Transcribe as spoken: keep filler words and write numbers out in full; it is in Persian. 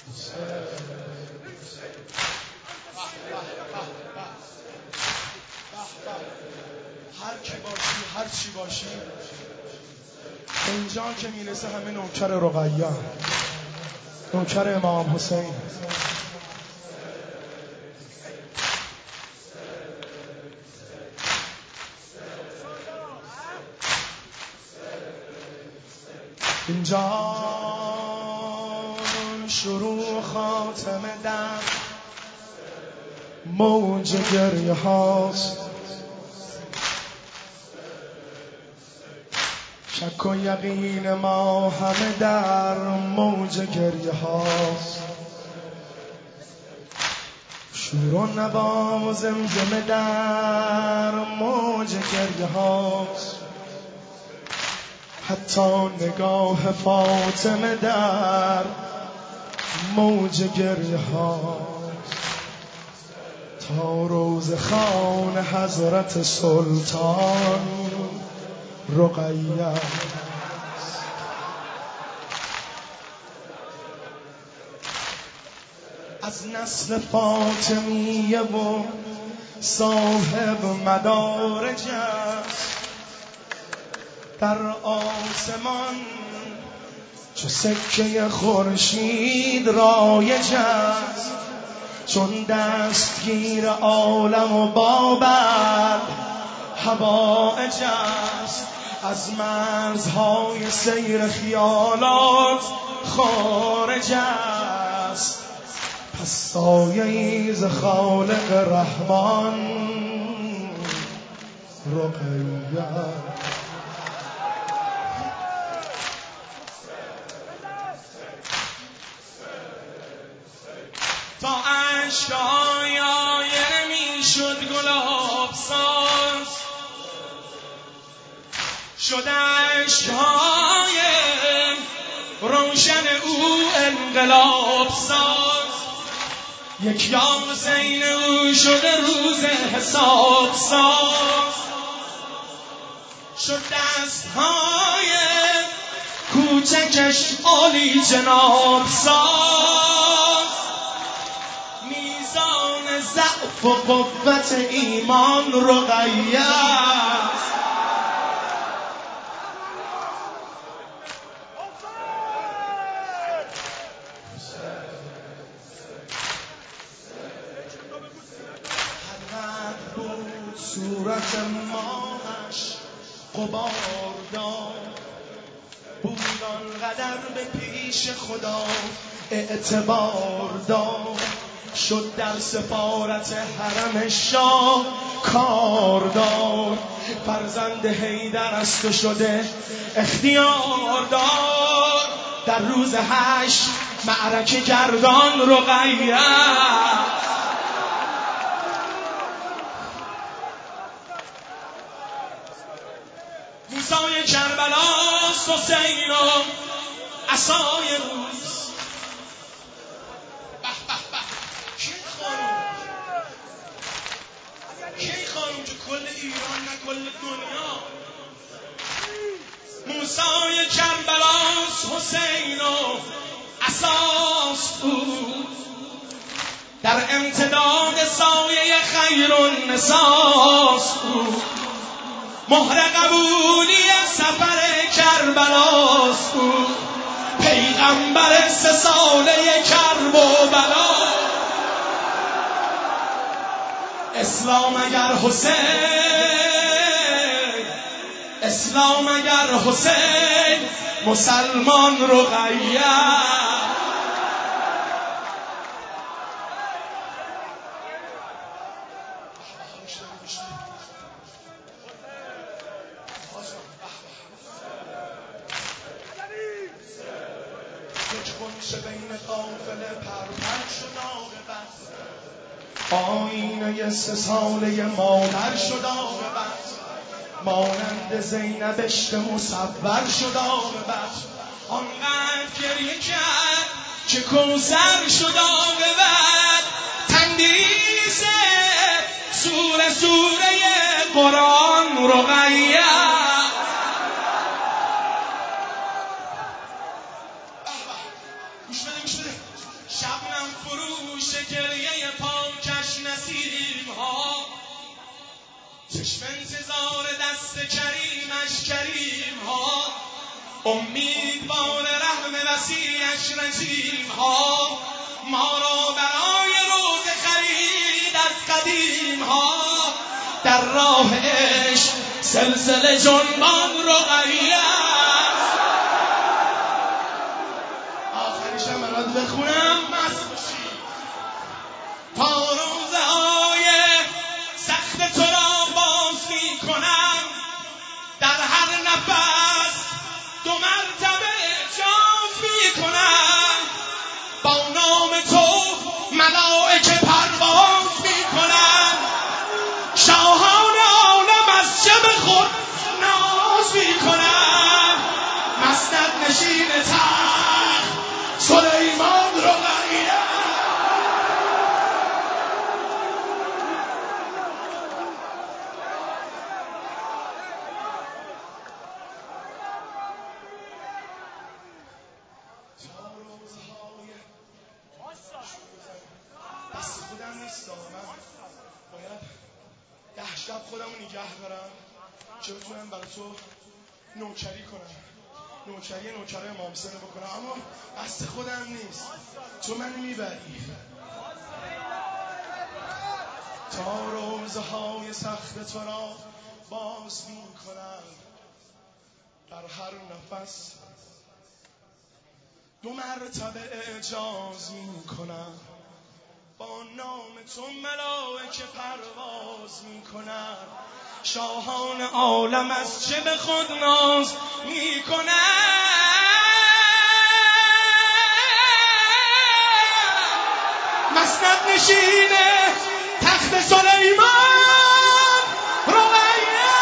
هر کی باشی هر چی باشی اینجا که میرسه همه نوکر رقیه، نوکر امام حسین. اینجا شروع خاتمه در موج گریه هاست، شک و یقین ما همه در موج گریه هاست، شور و نوا و زمزمه در موج گریه هاست، حتی نگاه فاطمه در موج گریه هاست، تا روز خان حضرت سلطان رقیه. از نسل فاطمیه و صاحب مدارج است، در آسمان چو سکه خورشید رایج است، چون دستگیر عالم و بابل حوائج است، از مرزهای سیر خیالات خارج است، پس سایه‌ای ز خالق رحمان رقیه. تا عشقای آینه می شد گلاب ساز، شد عشقای روشن او انقلاب ساز، یک یاسین او شده روز حساب ساز، شد دستهای کوچکش عالی جناب ساز، میزان ضعف و قوت ایمان رقیه. صورت ماهش غبار داد، بود آنقدر به پیش خدا اعتبار داد، شد در سفارت حرم شاه کار داد، فرزند حیدر است و شده اختیار دار، در روز هشت معرکه گردان رقیه. موسای کربلاست حسین و عصای روز. به به به کی خانوم کی خانوم که کل ایران نه کل دنیا. موسای کربلاست حسین و عصاست او، در امتداد سایه خیرالنساست او، مهر قبولی سفر کربلاست او، پیغمبر سه ساله کرب و بلا. اسلام اگر حسین، اسلام اگر حسین، مسلمان رقیه. یک خونش بین قافله پرپر شد عاقبت، آینه سه ساله مادر شد عاقبت، مانند زینب عشق مصور شد عاقبت، آنقدر گریه کرد که کوثر شد عاقبت، تندیس سوره سوره قرآن رقیه. گوش بده گوش بده شبنم فروش گریه پاکش نسیم ها، چشم انتظار دست کریمش کریم ها، امیدوار رحم وسیعش رجیم ها، ما را برای روز خرید از قدیم ها، در راه عشق سلسله جنبان رقیه است. آخریشم برات بخونم مست باشی. تا روزه های سخت تو را باز می کنم، در هر نفس دو مرتبه اعجاز می کنم، با نام تو ملائکه پرواز می کنم، شاهان عالم از شب خود ناز می کنم، مسند نشین تخت سلیمان رقیه. دست خودم نیست، من باید ده شب خودم رو نگه دارم که بتونم برای تو نوکری کنم، نوکری نوکر امام حسین بکنم، اما دست خودم نیست، تو منو میبری. تا روزهای سخت تو را باز میکنم، در هر نفس دو مرتبه اعجاز میکنم، با نام تو ملائکه پرواز میکنن، شاهان عالم از چه به خود ناز میکنن، مسند نشین تخت سلیمان رقیه.